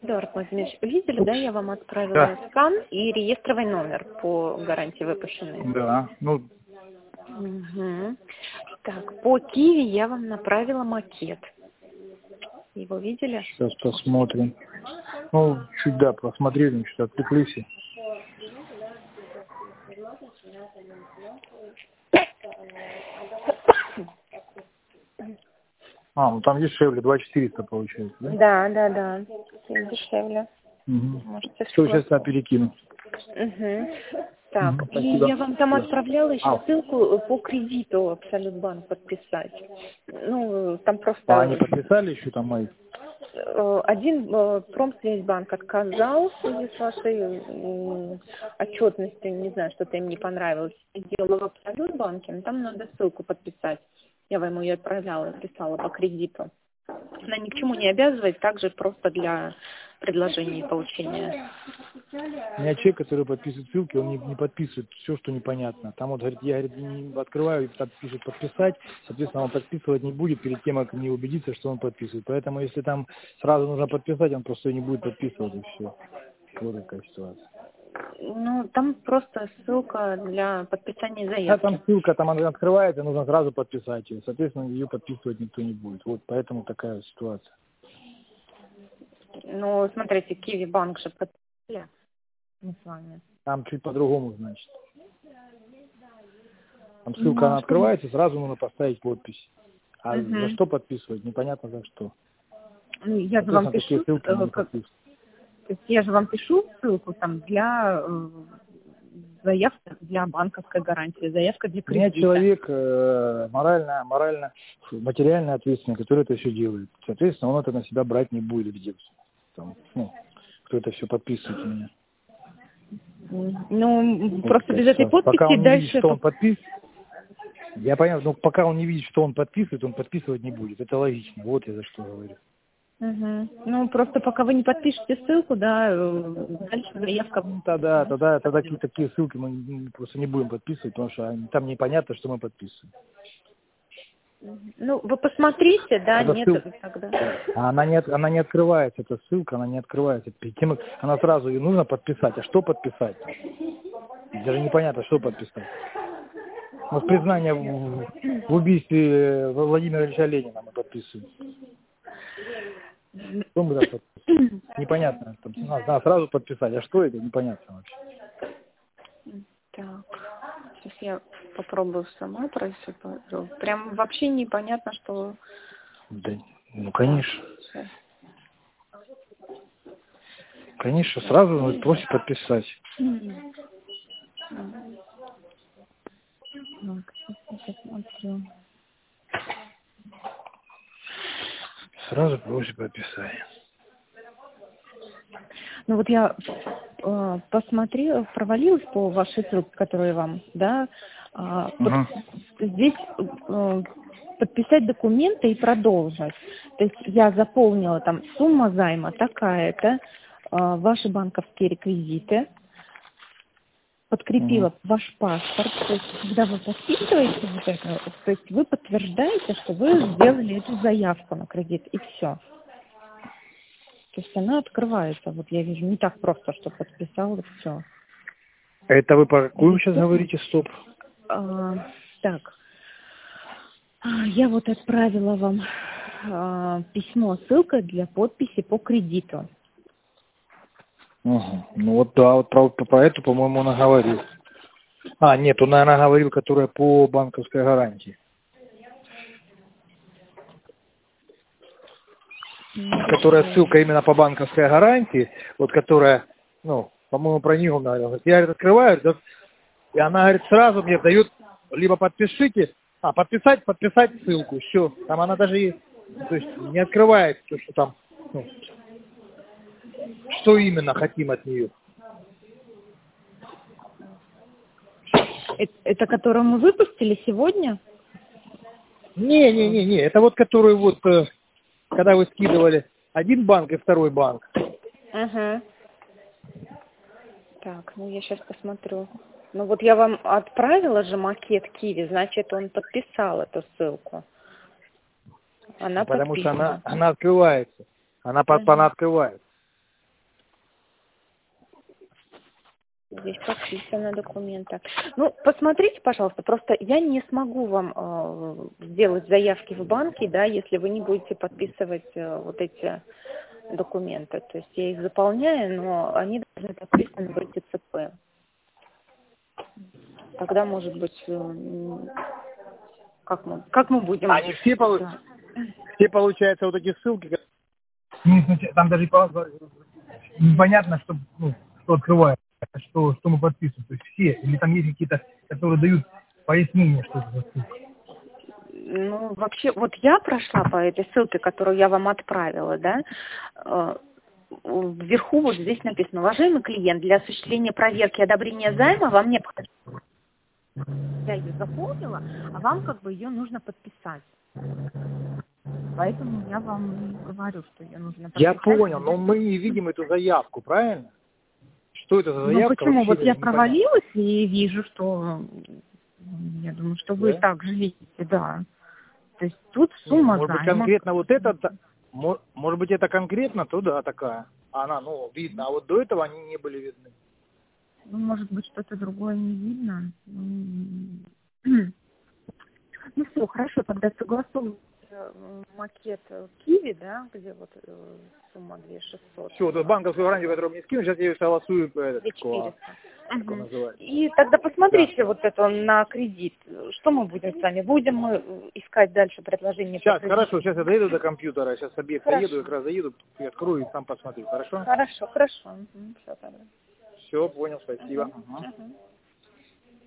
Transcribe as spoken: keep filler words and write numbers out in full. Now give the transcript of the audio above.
Эдуард Владимирович, видели, да, я вам отправила Да. скан и реестровый номер по гарантии выпущенной? Да, ну, Угу. Так, по Киви я вам направила макет. Его видели? сейчас посмотрим. Ну, чуть, да, посмотрели, что-то отвлеклись. А, ну там дешевле, два четыреста получается, да? Да, да, да. Дешевле. Угу. Можете Все, сейчас я спросить. перекину. Угу. Так, Угу, и спасибо. я вам там отправляла еще А, ссылку по кредиту Абсолютбанк подписать. Ну, там а они просто подписали еще там мои? э, один э, Промсвязьбанк отказал в связи с вашей м, отчетностью, не знаю, что-то им не понравилось. Делала в Абсолютбанке, но там надо ссылку подписать. Я вам ее отправляла, писала по кредиту. Она ни к чему не обязывает, также просто для предложения и получения. У меня человек, который подписывает ссылки, он не, не подписывает все, что непонятно. Там вот, говорит, я говорит, не открываю, и там пишет подписать, соответственно, он подписывать не будет перед тем, как не убедиться, что он подписывает. Поэтому, если там сразу нужно подписать, он просто не будет подписывать, и все. Вот такая ситуация. Ну, там просто ссылка для подписания А заявки. там ссылка, там она открывается, нужно сразу подписать ее. Соответственно, ее подписывать никто не будет. Вот поэтому такая ситуация. Ну, смотрите, Киви банк же подписали. Мы с вами. Там чуть по-другому, значит. Там ссылка, Ну, она а что? открывается, сразу нужно поставить подпись. А за Угу. что подписывать, непонятно за что. Ну, я же вам Соответственно, такие пишу, ссылки мы э, не как, подписываем. то есть я же вам пишу ссылку там для э, заявки для банковской гарантии, заявка для У меня кредита. человек э, морально, морально, материально ответственный, который это все делает. Соответственно, он это на себя брать не будет где-то. Там, ну, кто это все подписывает у меня. Ну, Вот просто такая без этой ситуация. Пока подписи он не видит, дальше... что он подписывает, я понял, но пока он не видит, что он подписывает, он подписывать не будет. Это логично. Вот я за что говорю. Угу. Ну, просто пока вы не подпишете ссылку, да, э, дальше заявка... Ну, тогда, тогда, тогда какие-то такие ссылки мы не- просто не будем подписывать, потому что они- там непонятно, что мы подписываем. Ну, вы посмотрите, да, Эта нет, ссылка, тогда... а она не, от- она не открывается, эта ссылка, она не открывается. Перед тем, как- она сразу ее нужно подписать. А что подписать? Даже непонятно, что подписать. Вот признание в, в убийстве Владимира Ильича Ленина мы подписываем. Что мы там подписываем? Непонятно. Там, надо, надо сразу подписать. А что это? Непонятно вообще. Так, сейчас я попробую сама пройти. Прям вообще непонятно, что... Да, ну, конечно. Так, Конечно, сразу надо просить подписать. так, сейчас посмотрю. Сразу просит подписать. Ну вот я э, посмотрела, провалилась по вашей ссылке, которую я вам, да, а, под- Угу. здесь э, подписать документы и продолжить. То есть я заполнила там сумма займа такая-то, э, ваши банковские реквизиты, подкрепила Угу. ваш паспорт. То есть когда вы подписываете вот это, то есть вы подтверждаете, что вы сделали эту заявку на кредит, и все. То есть она открывается. Вот я вижу, не так просто, что подписал и все. Это вы по какую сейчас говорите, стоп? А, так, А, я вот отправила вам а, письмо, ссылка для подписи по кредиту. Угу. Ну вот да, вот про, про эту, по-моему, он говорил. А, нет, он, наверное, говорил, которая по банковской гарантии. Которая ссылка именно по банковской гарантии, вот которая, ну, по-моему, про нее он говорил. Я, говорит, открываю, да, и она, говорит, сразу мне дает, либо подпишите, а, подписать, подписать ссылку, все. Там она даже, и, то есть, не открывает, то, что там, ну, что именно хотим от нее. Это, это которую мы выпустили сегодня? Не-не-не-не, это вот которую вот, э, когда вы скидывали один банк и второй банк. Ага. Так, ну я сейчас посмотрю. Ну вот я вам отправила же макет Киви, значит, он подписал эту ссылку. Она Потому что подписана. она, она открывается. Она, под, она Угу. открывается. Здесь подписаны документы. Ну, посмотрите, пожалуйста, просто я не смогу вам э, сделать заявки в банке, да, если вы не будете подписывать э, вот эти документы. То есть я их заполняю, но они должны подписаны в РТЦП. Тогда, может быть, э, как мы, как мы будем... Они все, полу... Да. все получается, вот эти ссылки, там даже непонятно, что, ну, что открывает, что, что мы подписываем. То есть все, или там есть какие-то, которые дают пояснение, что это за ссылка. Ну, вообще, вот я прошла по этой ссылке, которую я вам отправила, да, э, вверху вот здесь написано: уважаемый клиент, для осуществления проверки и одобрения займа вам необходимо... Я ее заполнила, а вам как бы ее нужно подписать. Поэтому я вам и говорю, что ее нужно подписать. Я понял, но мы не видим эту заявку, правильно? Что это за заявка? Ну почему? Вот я непонятно. провалилась и вижу, что... Я думаю, что вы Да? так же видите, да. То есть тут сумма Может быть, займа. конкретно вот это, мо- может быть, это конкретно туда такая. Она, ну, видно, а вот до этого они не были видны. Ну, может быть, что-то другое не видно. Ну, ну все, хорошо, тогда согласуем э, макет э, Киви, да, где вот э, сумма две тысячи шестьсот. Все, вот банковскую гарантию, которую мне скину, сейчас я ее согласую по этот, две тысячи четыреста. как он Угу. называется. И тогда посмотрите Да. вот это на кредит. Что мы будем с вами? Будем мы искать дальше предложение Сейчас, по кредиту? хорошо, сейчас я доеду до компьютера, сейчас объект Хорошо. доеду, как раз заеду, и открою и сам посмотрю, хорошо? Хорошо, хорошо. Угу, все тогда. Все, понял, спасибо. Угу. Ага. Угу.